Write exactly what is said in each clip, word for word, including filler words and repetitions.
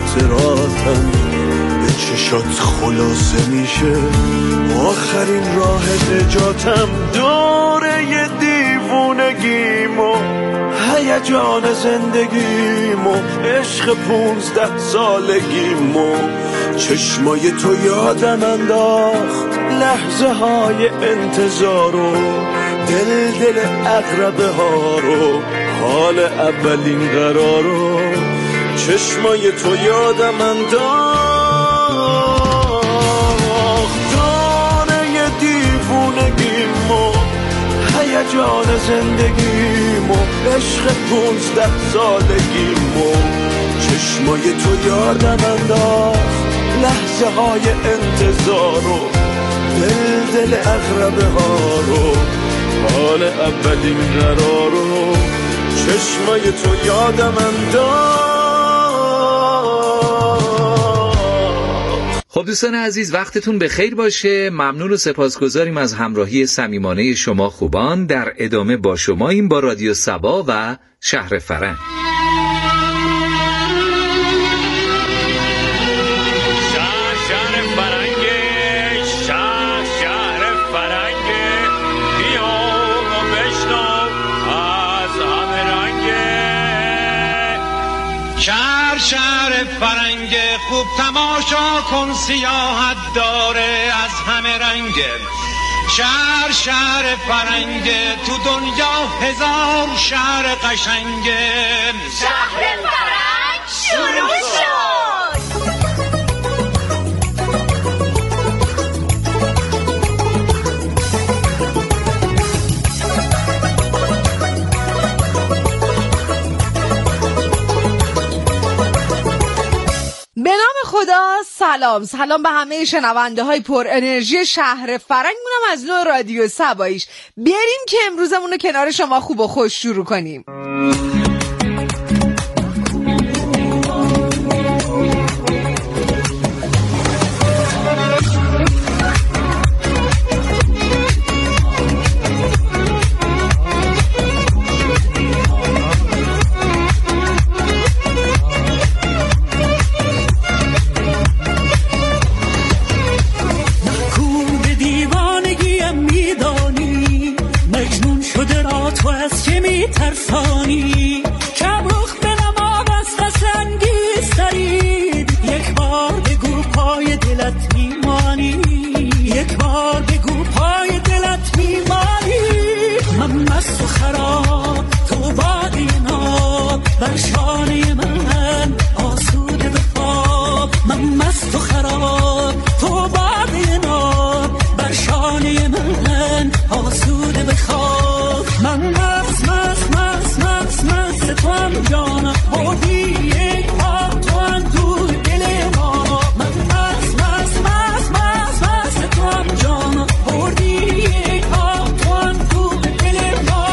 خاطراتم به چشات خلاصه میشه، آخرین راه نجاتم. دوره دیوونگیمو، هیجان زندگیمو، عشق پونزده سالگیمو، چشمای تو یادم انداخت لحظه های انتظارو، دل دل اقربه ها رو، حال اولین قرارو، چشمای تو یادم انداخت دانه دیوونگیمو، هیجان زندگیمو، عشق پونزده سالگیمو، چشمای تو یادم انداخت لحظه های انتظارو، دل دل اقربه ها رو، حال اولین قرارو، چشمای تو یادم انداخت. خب دوستان عزیز، وقتتون بخیر باشه. ممنون و سپاسگزاریم از همراهی صمیمانه شما خوبان. در ادامه با شماییم با رادیو صبا و شهر فرنگ. شهر شهر فرنگ خوب تماشا کن، سیاحت داره از همه رنگه. شهر شهر فرنگ تو دنیا هزار شهر قشنگه. شهر فرنگ شروع شد. به نام خدا، سلام سلام به همه شنونده های پر انرژی شهر فرنگ، مونم از نوع رادیو صباییش. بیاریم که امروزمون رو کنار شما خوب و خوش شروع کنیم. ترسانی کبرخ به نماب از خسنگی سرید، یک بار بگو پای دلت میمانی، یک بار بگو پای دلت میمانی. من مست و خراب تو باقی ناب، بر شانه من آسوده به خواب. من مست و خراب تو باقی ناب، بر شانه من آسوده به خواب. من مست مست مست مست مست تو هم جانم، بودی یک پا تو هم دور دل ما. من مست مست مست مست مست تو هم جانم، بودی یک پا تو هم دور دل ما.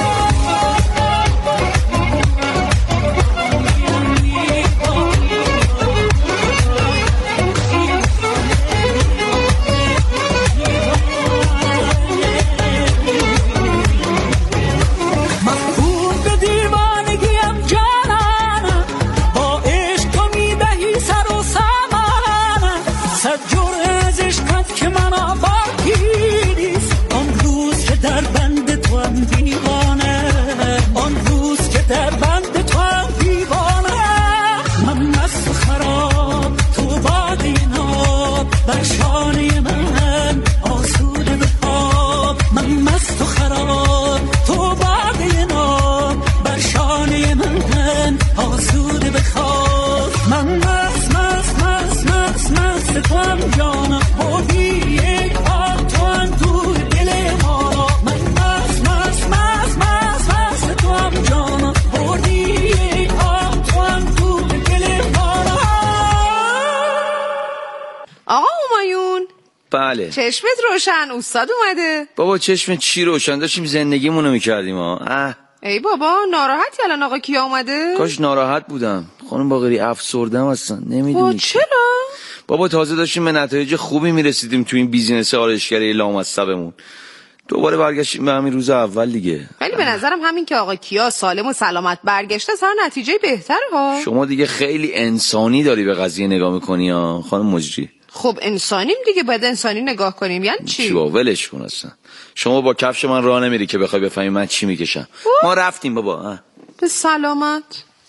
بله. چشمت روشن، استاد اومده. بابا چشم چی روشن؟ داشتیم زندگیمونو میکردیم ها. اه. ای بابا ناراحتی الان آقا کیا اومده؟ کاش ناراحت بودم خانم باقری، افسردم اصلا نمیدونی چرا؟ بابا تازه داشتیم به نتایج خوبی میرسیدیم تو این بیزینس آرایشگری لامصبمون. دوباره برگشتیم به همین روز اول دیگه. ولی به نظرم همین که آقا کیا سالم و سلامت برگشته سر نتیجه بهتره ها. شما دیگه خیلی انسانی داری به قضیه نگاه میکنی ها خانم مجری. خب انسانیم دیگه، باید انسانی نگاه کنیم. یعنی چی؟ چی با ولش کن اصلا. شما با کفش من راه نمیری که بخوای بفهمی من چی میکشم. ما رفتیم بابا. به سلامت.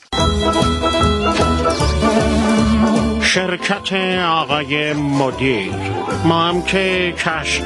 شرکت آقای مدیر، ما هم که کشک.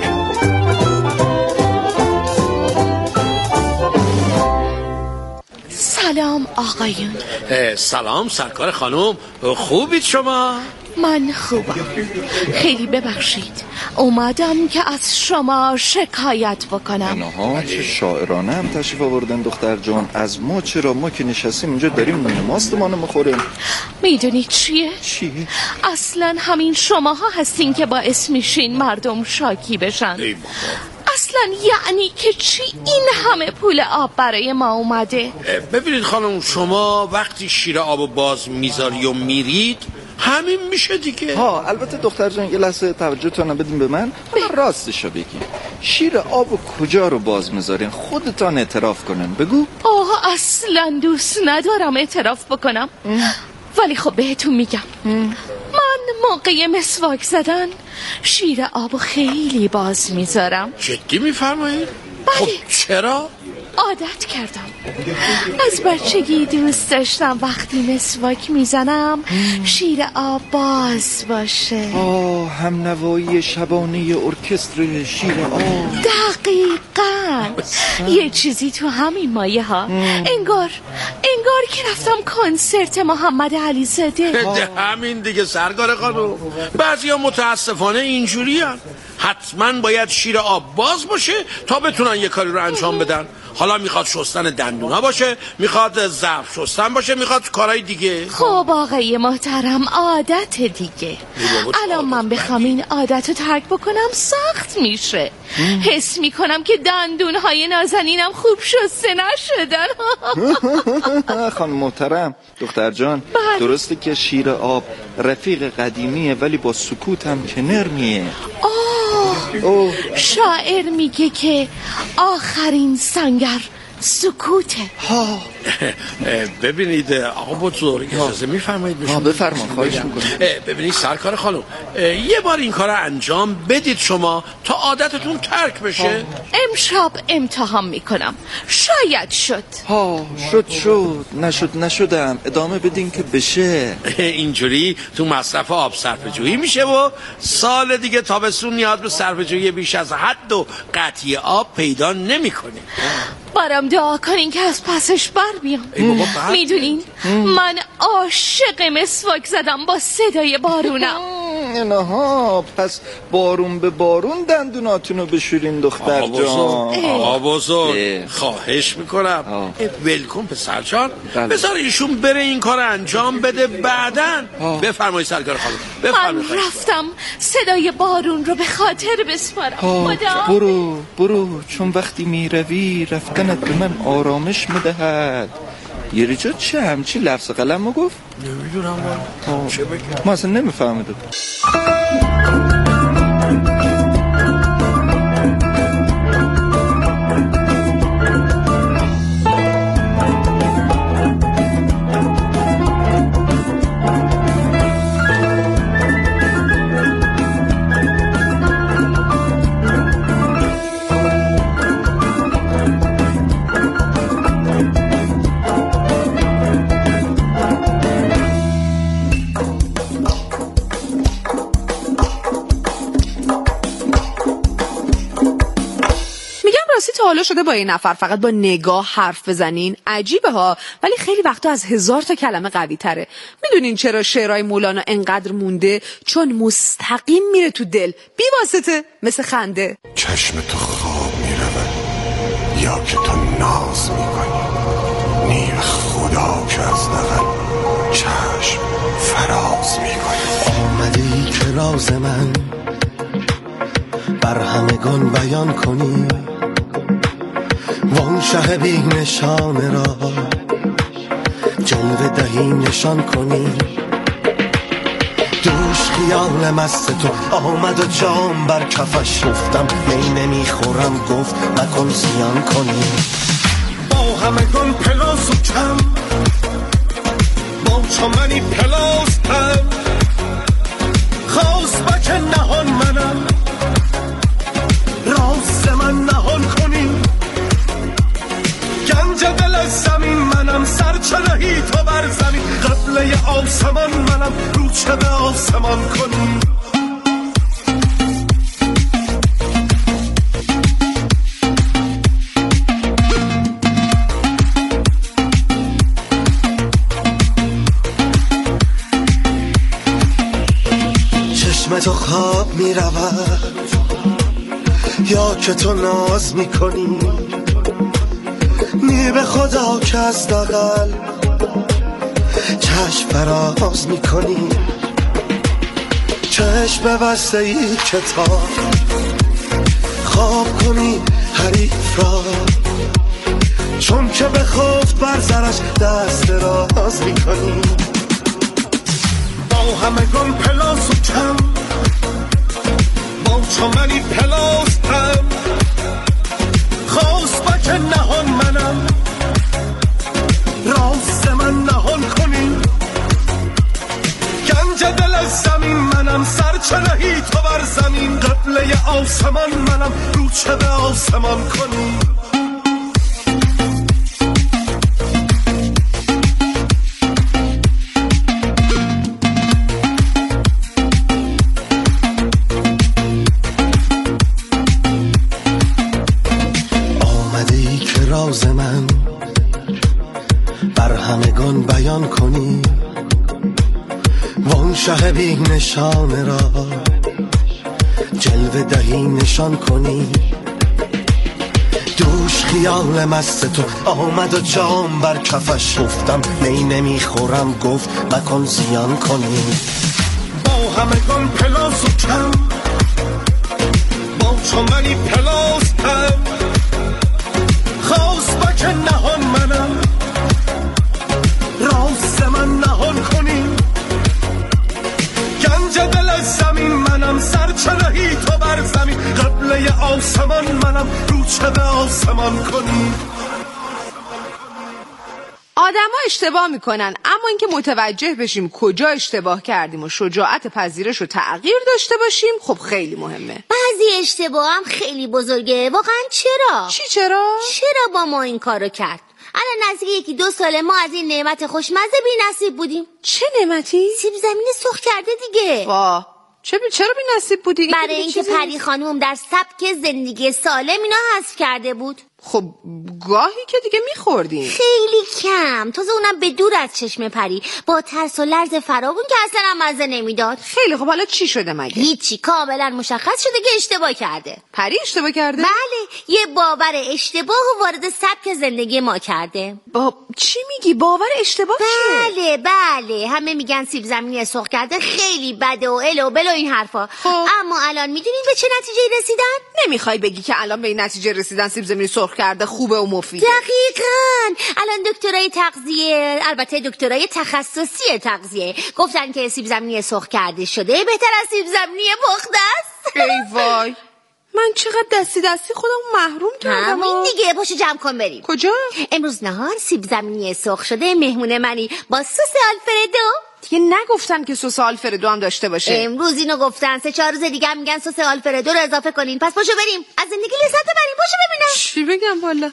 سلام آقایون. سلام سرکار خانم، خوبید شما؟ من خوبم، خیلی ببخشید اومدم که از شما شکایت بکنم. اینها چه شاعرانه هم تشریف آوردن دختر جان. از ما چرا؟ ما که نشستیم اینجا داریم نماستمانو میخوریم. میدونید چیه؟ چی؟ اصلا همین شماها هستین که باعث میشین مردم شاکی بشن. ای بابا. اصلا یعنی که چی این همه پول آب برای ما اومده؟ ببینید خانم، شما وقتی شیر آب باز میذاری و میرید همین میشه دیگه. ها البته دختر جان یه لحظه توجهتون بدین به من. حالا راستشو بگین، شیر آب کجا رو باز میذارین؟ خودتان اعتراف کنن. بگو. آه اصلا دوست ندارم اعتراف بکنم ام. ولی خب بهتون میگم ام. من موقع مسواک زدن شیر آب خیلی باز میذارم. جدی میفرمایید؟ بله. خب چرا؟ عادت کردم، از بچگی دوست داشتم وقتی مسواک میزنم شیر آب باز باشه. آه هم نوایی شبانه ارکستر شیر آب. دقیقاً یه چیزی تو همین مایه ها. انگار انگار که رفتم کنسرت محمد علی زاده. همین دیگه سرکار خانم، بعضیا متاسفانه اینجوری هن. حتما باید شیر آب باز باشه تا بتونن یه کاری رو انجام بدن. حالا میخواد شستن دندونا باشه، میخواد ظرف شستن باشه، میخواد کارهای دیگه. خب آقای محترم عادت دیگه. الان من بخوام این عادت رو ترک بکنم سخت میشه. حس میکنم که دندونهای نازنینم خوب شسته نشدن. خانم محترم دختر جان، بله. درسته که شیر آب رفیق قدیمیه ولی با سکوت هم کنر میه. اوه. شاعر میگه که آخرین سنگر سکوته. ها ببینید آقا بزرگ اجازه میفرمایید بشون؟ بفرما خواهش میکنم. ببینید سرکار خانم، یه بار این کار انجام بدید شما تا عادتتون ترک بشه. امشب امتحان میکنم، شاید شد. ها شد شد نشد نشدم. ادامه بدین که بشه. اینجوری تو مصرف آب صرفه‌جویی میشه و سال دیگه تابستون نیاز به صرفه‌جویی بیش از حد و قطعی آب پیدا نمیکنه. برام دعا کنین که از پسش بر بیام. میدونین من عاشق مسواک زدم با صدای بارونم. اینها پس بارون به بارون دندوناتونو بشورین دختر جان. آقا بزرگ خواهش میکنم ولکن پسر جان، بذار ایشون بره این کار انجام بده بعدن. بفرمایید سرکار خانم بفرمایید. من رفتم صدای بارون رو به خاطر بسپارم. خدا برو برو، چون وقتی میروی رفتنت به من آرامش میدهد. یه رجا چه همچی لفظ قلم رو گفت؟ نمیدونم چه بگم، ما اصلا نمیفهمیدم. تا حالا شده با این نفر فقط با نگاه حرف بزنین؟ عجیبه ها، ولی خیلی وقتا از هزار تا کلمه قوی تره. میدونین چرا شعرهای مولانا انقدر مونده؟ چون مستقیم میره تو دل، بی واسطه، مثل خنده. چشم تو خواب میرود یا که تو ناز میکنی، نیر خدا که از دقل چشم فراز میکنی. آمده ای که راز من بر همگان بیان کنی، وان شه بی نشانه را جلوه دهی نشان کنی. دوش خیال مست تو آمد و جام بر کفش گفتم می نمیخورم گفت نکن زیان کنی. با همگان پلاس و کم با چمنی پلاس هم خواست بک نهان منم راست من نهان کنی. گنج دل از زمین منم سرچرهی تو بر زمین قبله آسمان منم رو چه به آسمان کنی. چشم تو خواب می رود یا که تو ناز می کنی. نی به خدا که از دقل چشم فراز می کنی. چشم به بسته ای کتاب خواب کنی حریف را چون که به خفت بر سرش دست راز می کنی. با همگان پلاس و کم با چمنی پلاس هم خواست بک نهان منم راست من نهان کنی. گنج دل از زمین منم سرچرهی تو بر زمین قبله آسمان منم رو چه به آسمان کنی. راز من بر همگان بیان کنی. وان شه بی نشان را جلوه دهی نشان کنی. دوش خیال مست تو آمد و جام بر کفش گفتم می نمیخورم گفت مکن زیان کنی. با همگان پلاس و کم با چمنی پلاس هم خواست بک نهان منم راست من نهان کنی. گنج دل از زمین منم سرچرهی تو بر زمین قبله آسمان منم رو چه به آسمان کنی. آدما اشتباه میکنن اما اینکه متوجه بشیم کجا اشتباه کردیم و شجاعت پذیرش و تغییر داشته باشیم خب خیلی مهمه. بعضی اشتباه هم خیلی بزرگه. واقعا چرا؟ چی چرا؟ چرا با ما این کارو کرد؟ الان نزدیک یکی دو ساله ما از این نعمت خوشمزه بی نصیب بودیم. چه نعمتی؟ سیب زمینی سرخ کرده دیگه. واه چه بی چرا بی نصیب بودی؟ برای اینکه پری خانوم در سبک زندگی سالم اینا حذف کرده بود. خب گاهی که دیگه میخوردیم. خیلی کم، تازه اونم به دور از چشم پری با ترس و لرز فراوون که اصلا هم مزه نمیداد. خیلی خب حالا چی شده مگه؟ هیچی، کاملا مشخص شده که اشتباه کرده. پری اشتباه کرده؟ بله، یه باور اشتباه و وارد سبک زندگی ما کرده. با چی میگی؟ باور اشتباه بله چیه؟ بله همه میگن سیب زمینی سرخ کرده خیلی بده و ال و بل و این حرفا. خب. اما الان میدونین به چه نتیجه رسیدن؟ نمیخوای بگی که الان به این نتیجه رسیدن سیب زمینی سرخ کرده خوبه و مفیده؟ دقیقاً. الان دکترای تغذیه، البته دکترای تخصصی تغذیه، گفتن که سیب زمینی سرخ کرده شده بهتر از سیب زمینی پخته است. ای وای، من چقدر دستی دستی خودم محروم کردم. همین دیگه، پاشو جمع کن بریم. کجا؟ امروز نهار سیب زمینی سرخ شده مهمون منی با سس آلفردو. دیگه نگفتن که سس آلفردو هم داشته باشه. امروز اینو گفتن، سه چهار روز دیگه هم میگن سس آلفردو رو اضافه کنین. پس پاشو بریم از زندگی لذت ببریم. پاشو ببینم چی بگم والا.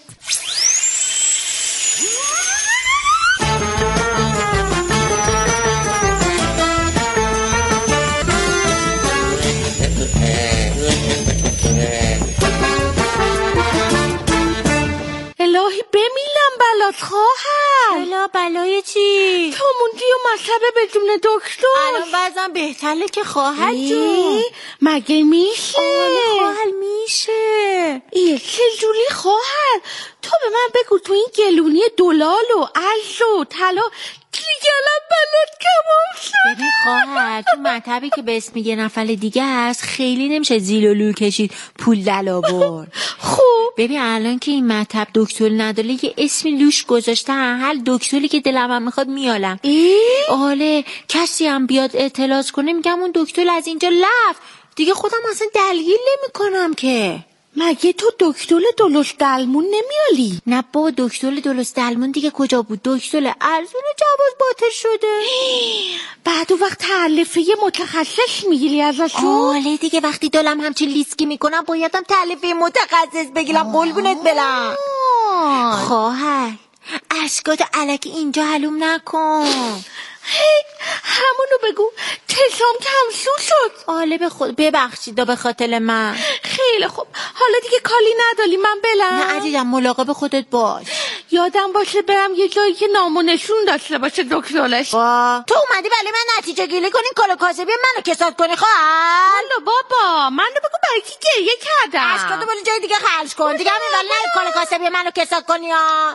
الهی بمیلم بلات خواهر. بلا بلای چی؟ تو موندی و مطلبه بدون دکتر. الان وضعم بهتره که خواهر جون. مگه میشه؟ آره خواهر میشه. ایه چه جوری خواهر؟ تو به من بگو تو این گلونی دلال و عز و طلا دیگرم بلد کمام شده. ببین خواهر، تو مطبی که به اسم یه نفر دیگه هست خیلی نمیشه زیل و لو کشید پول دل آورد. خب ببین الان که این مطب دکتر نداره یه اسمی لوش گذاشتن، هر دکتری که دلم هم میخواد میالم. آله کسی هم بیاد اعتراض کنه میگم اون دکتر از اینجا رفت دیگه، خودم اصلا دلیل نمیکنم که. مگه تو دکتر درست درمون نمیالی؟ نه با دکتر درست درمون دیگه کجا بود، دکتر ارزون جواز باطل شده. بعد وقت تعلیفه متخصص میگیری ازشون؟ آله دیگه وقتی دلم همچین لیسکی میکنم بایدم تعلیفه متخصص بگیرم. قلبونت بلم خواهر، اشکات الکی اینجا حلوم نکن. هی همونو بگو، تشام کمسو شد. آله به خود ببخشید به خاطر من. خیلی خوب، حالا دیگه کالی نداری من بلم؟ نه عزیزم ملاقب خودت باش. یادم باشه برم یه جایی که نام و نشون داشته باشه دکترش. با تو اومدی ولی من نتیجه گیری کنین کالا کاسبی منو کساد کنی خواهر؟ حالا بابا منو بگو برای کی گریه کردم. اشکاتو برای جای دیگه خرج کن دیگه، همین ولی نه کالا کاسبی منو کساد کنی ها.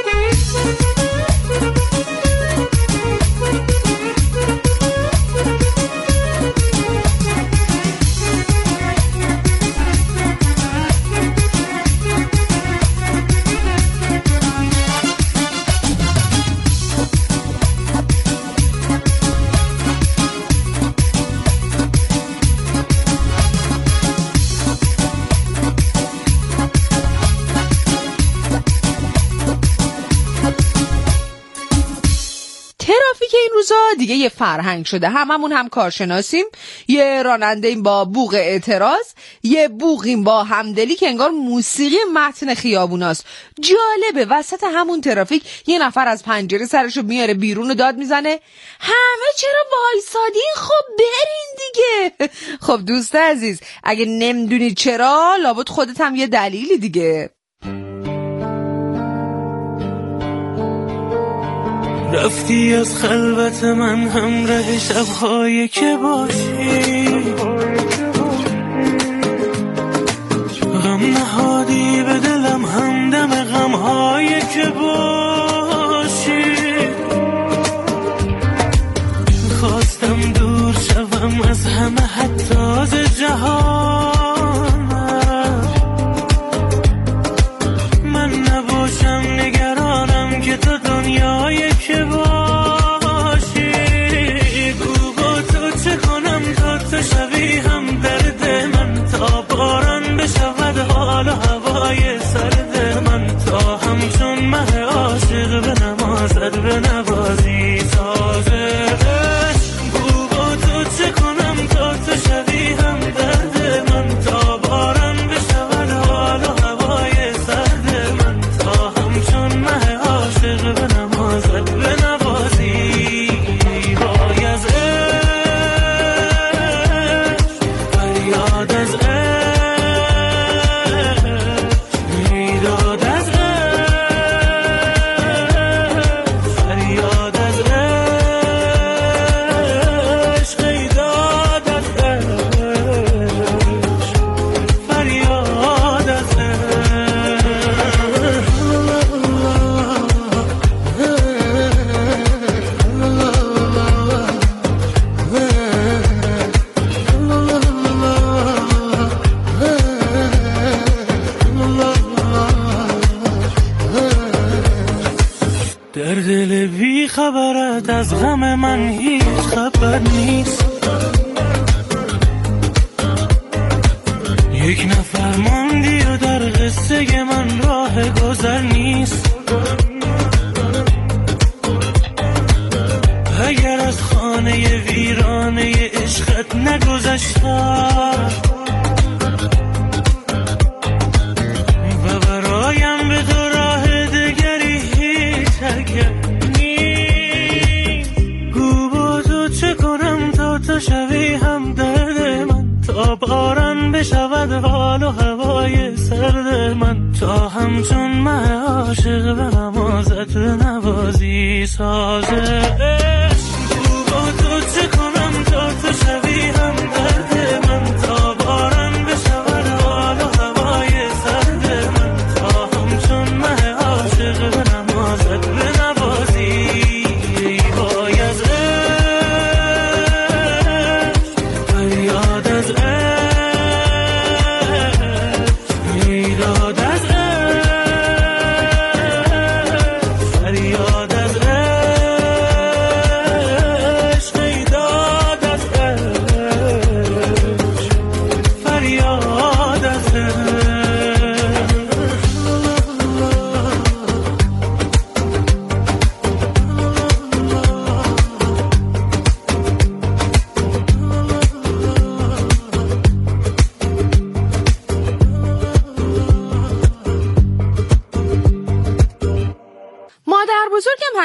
ترافیک این روزا دیگه یه فرهنگ شده، هممون هم کارشناسیم. یه راننده‌ایم با بوق اعتراض، یه بوقیم با همدلی که انگار موسیقی متن خیابوناست. جالبه وسط همون ترافیک یه نفر از پنجره سرشو میاره بیرون و داد میزنه همه چرا وایسادین؟ خب برین دیگه. خب دوست عزیز اگه نمیدونی چرا، لابد خودت هم یه دلیلی دیگه. رفتی از خلوت من همراه شب‌هایی که باشی، غم نهادی به دلم همدم غم‌هایی که باشی. خواستم دور شوم از همه حتی از جهان، من نباشم نگرانم که تو دنیای که باشی. گو با تو چه کنم تا تو شوی هم درد من، تا باران بشود حال و هوای سرد من، تا همچون مه عاشق به نمازت به نوازی سازش. گو با تو چه کنم تا تو شوی هم درد من، تا باران بشود حال و هوای سرد من، تا همچون مه عاشق به نمازت به نوازی. وای از عشق فریاد از عشق، میداد از عشق فریاد از عشق، ایداد از عشق فریاد از در دل بی خبرت از غم من هیچ خبر نیست. یک نفر ماندی و در قصه من راه گذر نیست. اگر از خانه ویرانه عشقت نگذشتم و برایم به تو راه دگری هیچ حرکت نیست. گو با تو چه کنم تا تو شوی هم درد من، تا باران بشود حال و هوای سرد من، تا همچون مه عاشق به نمازت به نوازی سازش. گو با تو چه کنم تا تو شوی هم درد من، تا باران بشود حال و هوای سرد من، تا همچون مه عاشق به نمازت به نوازی. وای از عشق فریاد از عشق، میداد از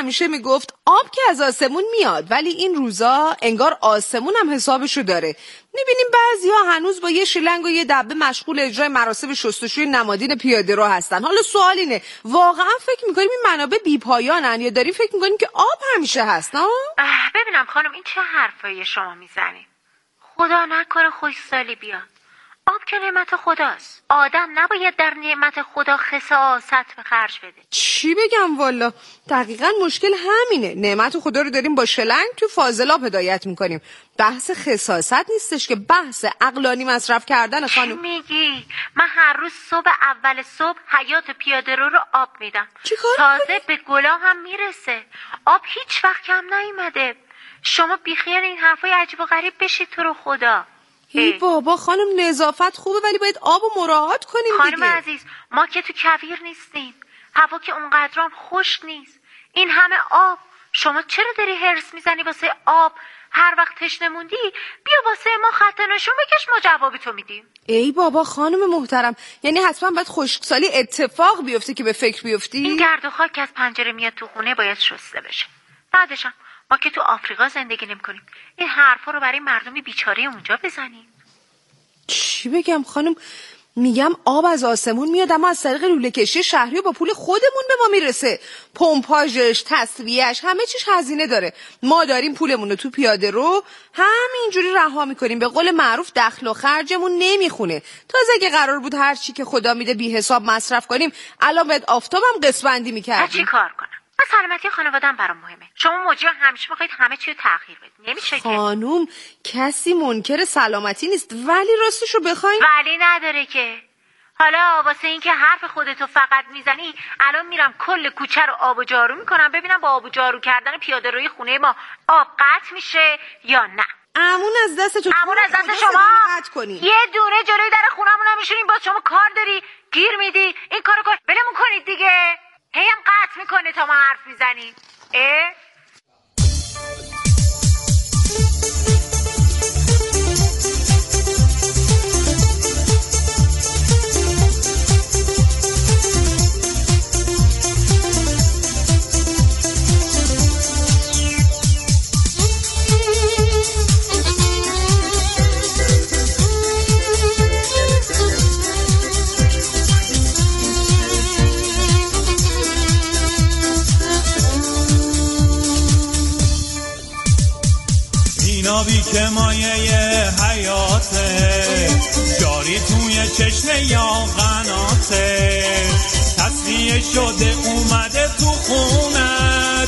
همیشه میگفت آب که از آسمون میاد، ولی این روزا انگار آسمون هم حسابشو داره. میبینیم بعضیا هنوز با یه شیلنگ و یه دبه مشغول اجرای مراسم شستشوی نمادین پیاده رو هستن. حالا سوال اینه، واقعا فکر میکنیم این منابع بی‌پایانن یا داریم فکر میکنیم که آب همیشه هست؟ نه ببینم خانم، این چه حرفایی شما میزنید؟ خدا نکنه خوشسالی بیاد. آب که نعمت خداست. آدم نباید در نعمت خدا خساست به خرج بده. چی بگم والا، دقیقاً مشکل همینه. نعمت خدا رو داریم با شلنگ تو فاضلاب هدایت میکنیم. بحث خساست نیستش که بحث عقلانی مصرف کردن. خانم چی میگی؟ من هر روز صبح اول صبح حیات پیاده رو رو آب میدم. تازه به گلا هم میرسه. آب هیچ وقت کم نیومده. شما بیخیال این حرفای عجیب و غریب بشید تو رو خدا. ای بابا خانم، نظافت خوبه ولی باید آب و مراعات کنیم خانم دیگه. عزیز، ما که تو کویر نیستیم، هوا که اونقدرام خشک نیست. این همه آب، شما چرا داری هرس میزنی واسه آب؟ هر وقت تشنه موندی بیا واسه ما خط نشون بکش، ما جوابی تو میدیم. ای بابا خانم محترم، یعنی حتما باید خشکسالی اتفاق بیفته که به فکر بیفتی؟ این گرد و خاک که از پنجره میاد تو خونه باید شسته بشه. بعدشم ما که تو آفریقا زندگی نمی‌کنیم، این حرفا رو برای مردمی بیچاره اونجا بزنیم. چی بگم خانم، میگم آب از آسمون میاد اما از طریق لوله کشی شهری و با پول خودمون به ما میرسه. پمپاژش، تصفیه‌اش، همه چیش هزینه داره. ما داریم پولمون رو تو پیاده رو همینجوری رها میکنیم. به قول معروف دخل و خرجمون نمیخونه. تازه اگه قرار بود هر چی که خدا میده بی حساب مصرف کنیم، الان باید آفتابم قسمندی میکردیم. چی کار کنم؟ من سلامتی خانواده‌ام برام مهمه. شما مجری همیشه میخواید همه چی رو تأخیر بدید. نمیشه که. خانوم کسی منکر سلامتی نیست، ولی راستش رو بخواین ولی نداره که. حالا واسه این که حرف خودتو فقط میزنی، الان میرم کل کوچه رو آب و جارو میکنم ببینم با آب و جارو کردن پیاده روی خونه ما آب قطع میشه یا نه. امون از دستتون، امون از دست شما. یه دونه جلوی در خونمون نمیشونیم، باز شما کار داری گیر میدی. این کارو کن ولمون کنید دیگه. هی هم قطع میکنه تا ما حرف میزنیم. اه؟ آبی که مایه حیاته، جاری توی چشمه یا قناته، تصفیه شده اومده تو خونت.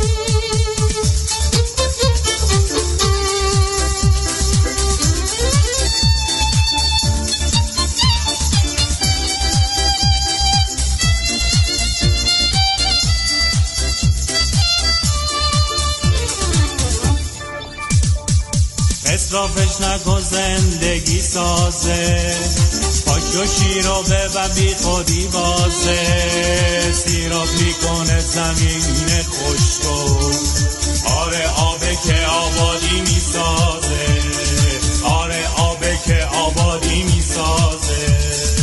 اصرافش نکن زندگی سازه، پاک و شیرو ببر بی خودی بازه، سیراب میکنه زمین خشکو. آره آبه که آبادی میسازه، آره آبه که آبادی میسازه.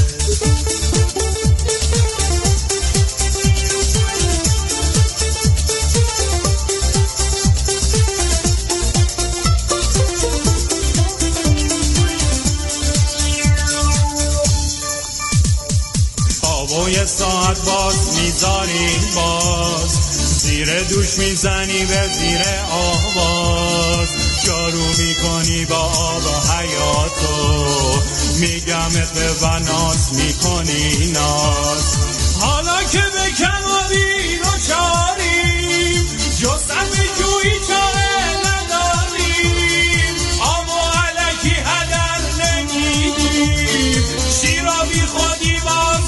و یه ساعت باز میذاری باز، زیر دوش میزنی به زیر آواز، جارو میکنی با آب و حیاتو، میگمت و ناز میکنی ناز. حالا که به کمالی رو چاریم، جستن به جویی چاره نداریم، آب و علکی هدر نمیدیم، شیرا بی خودی باز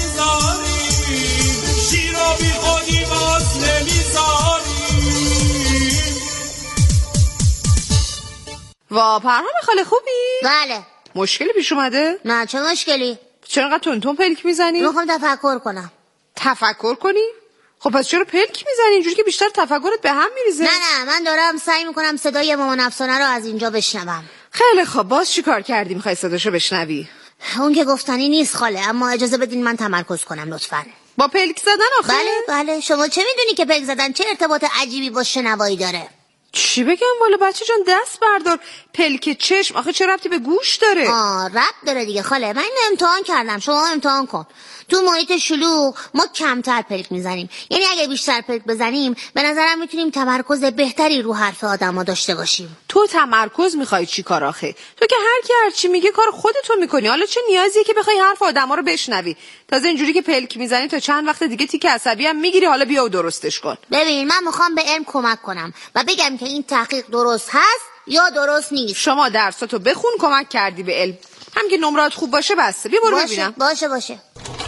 وا پرهام خاله خوبی؟ بله. مشکلی پیش اومده؟ نه چه مشکلی؟ چرا انقدر تون تون پلک میزنی؟ میخوام تفکر کنم. تفکر کنی؟ خب پس چرا پلک میزنی؟ اینجوری که بیشتر تفکرت به هم میریزه. نه نه من دارم سعی میکنم صدای مامان افسانه رو از اینجا بشنوم. خیلی خب باز چی کار کردی میخوای صداشو بشنوی؟ اون که گفتنی نیست خاله، اما اجازه بدین من تمرکز کنم لطفاً. با پلک زدن آخه؟ بله بله. شما چه میدونی که پلک زدن چه ارتباط عجیبی با شنوایی داره؟ چی بگم والا بچه جان، دست بردار. پلک چشم آخه چه ربطی به گوش داره؟ آه ربط داره دیگه خاله. من اینو امتحان کردم، شما امتحان کن. تو محیط شلوغ ما کمتر پلک میزنیم، یعنی اگه بیشتر پلک بزنیم به نظرم میتونیم تمرکز بهتری رو حرف آدما داشته باشیم. تو تمرکز میخوای چی کار آخه؟ تو که هر کی هر چی میگه کار خودتو میکنی، حالا چه نیازیه که بخوای حرف آدما رو بشنوی؟ تازه اینجوری که پلک میزنی تا چند وقت دیگه تیک عصبی هم میگیری. حالا بیا و درستش کن. ببین من میخوام به علم کمک کنم و بگم که این تحقیق درست هست یا درست نیست. شما درساتو بخون، کمک کردی به علم. هم که نمرات خوب باشه بسته. بیا برو باشه. ببینم. باشه باشه.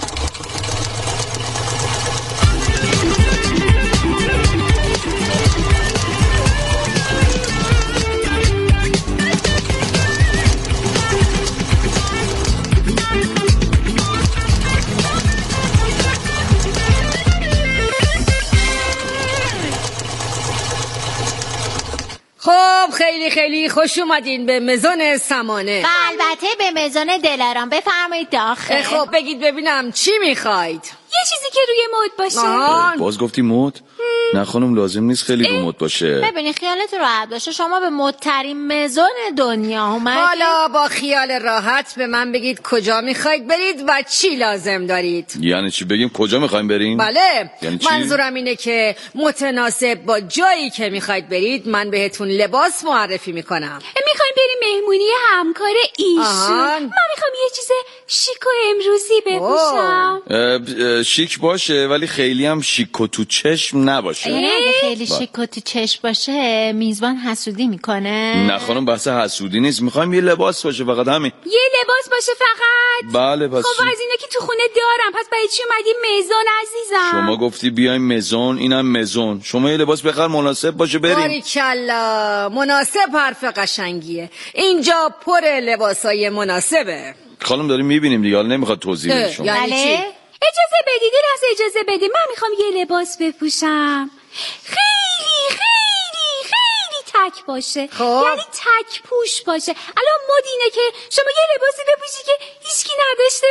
خب خیلی خیلی خوش اومدین به مزون سمانه. البته به مزون دلارام. بفرمایید داخل. خب بگید ببینم چی میخواید؟ یه چیزی که روی مد باشه. آهان. باز گفتی مد؟ نه خانم لازم نیست خیلی رو مد باشه. ببینی خیالت راحت باشه، شما به مدترین مزون دنیا اومدید. حالا با خیال راحت به من بگید کجا میخواید برید و چی لازم دارید. یعنی چی بگیم کجا میخوایم بریم؟ بله یعنی چی؟ منظورم اینه که متناسب با جایی که میخواید برید من بهتون لباس معرفی میکنم. میخوایم بریم مهمونی همکار ایشون. آهان. من میخوام یه چیز شیک و امروزی بپوشم. اه، اه، شیک باشه ولی خیلی هم شیک و تو چشم نباشه. یعنی اگه خیلی شیک و تو چشم باشه میزبان حسودی میکنه؟ نه خانم بحث حسودی نیست، میخوایم یه لباس باشه فقط همین. یه لباس باشه فقط؟ بله پس خب از اینه که تو خونه دارم، پس برای چی اومدی مزون عزیزم؟ شما گفتی بیایم مزون، اینم مزون. شما یه لباس بخر مناسب باشه بریم. باریکلا، مناسب حرف قشنگیه. اینجا پر لباسای مناسبه. خانم داریم میبینیم دیگه، حالا نمیخواد توضیح بدید شما. یعنی چی؟ اجازه بدید راست اجازه بدید، من میخوام یه لباس بپوشم خیلی خیلی خیلی تک باشه. خب. یعنی تک پوش باشه. الان مد اینه که شما یه لباسی بپوشی که هیچکی نداشته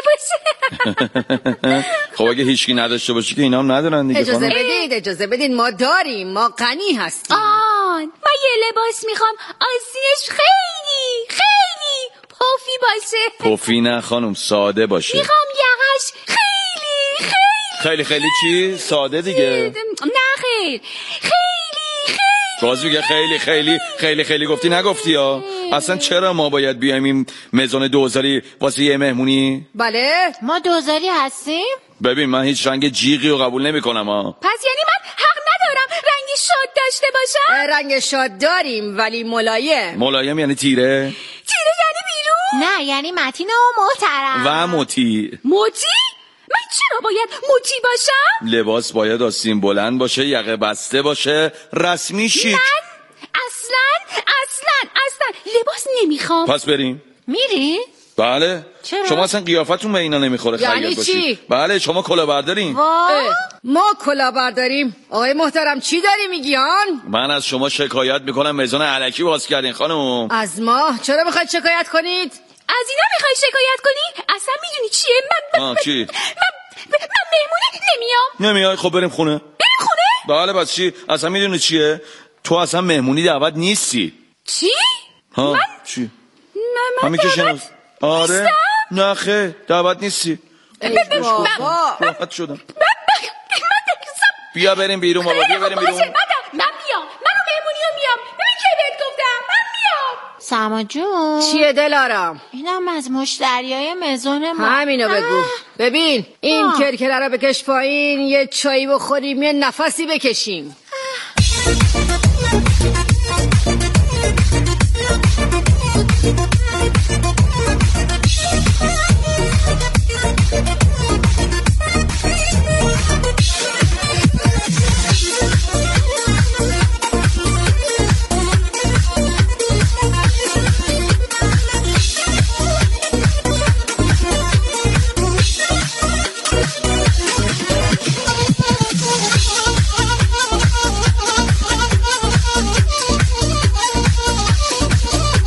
باشه. خب اگه هیچکی نداشته باشه که اینا هم ندارن دیگه. اجازه خانم بدید اجازه بدید ما داریم، ما غنی هستیم. آن من یه لباس میخوام آستینش خیلی خیلی پوفی باشه. پوفی نه خانم، ساده باشه. میخوام یقش خیلی خیلی خیلی خیلی چی؟ ساده دیگه. نه خیر خیلی خیلی باز میگه خیلی خیلی خیلی خیلی گفتی نگفتی ها. اصلا چرا ما باید بیایم این مزون دوزاری واسه یه مهمونی؟ بله ما دوزاری هستیم؟ ببین من هیچ رنگ جیغی رو قبول نمی کنم ها. پس یعنی من حق ندارم رنگ شاد داشته باشم؟ رنگ شاد داریم ولی ملایم. ملایم یعنی تیره؟ تیره یعنی بیرون؟ نه یعنی متین و محترم. و موتی. موتی؟ من چرا باید موتی باشم؟ لباس باید آستین بلند باشه، یقه بسته باشه، رسمی شیک. من اصلا اصلا اصلا لباس نمیخوام. پس بریم. میری؟ بله. چرا؟ شما اصلا قیافتون به اینا نمیخوره. یعنی خیاط باشید. چی؟ بله شما کلاهبردارین. ما کلاهبرداریم. آقای محترم چی داری میگی آن؟ من از شما شکایت میکنم مزون الکی باز کردین خانم. از ما چرا میخواید شکایت کنید؟ از اینا میخوای شکایت کنی؟ اصلا میدونی چیه؟ من آه چی؟ من من مهمونی نمیام. نمیای؟ خب بریم خونه. بریم خونه؟ بله بس چی؟ اصلا میدونی چیه؟ تو اصلا مهمونی دعوت نیستی. چی؟ ها من چی؟ من من همین که دعوت شناس. آره نیستم؟ نه خیر دعوت نیستی. بابا راحت شدم. بیا بریم بیرون بابا، بیا بریم بیرون. من من میام. منو مهمونی رو میام. ببین که بهت گفتم من میام. سما جون چیه دلارم؟ اینم از مشتریای مزون ما. همینو بگو. ببین این آه. کرکره رو بکش پایین، یه چایی بخوریم، یه نفسی بکشیم.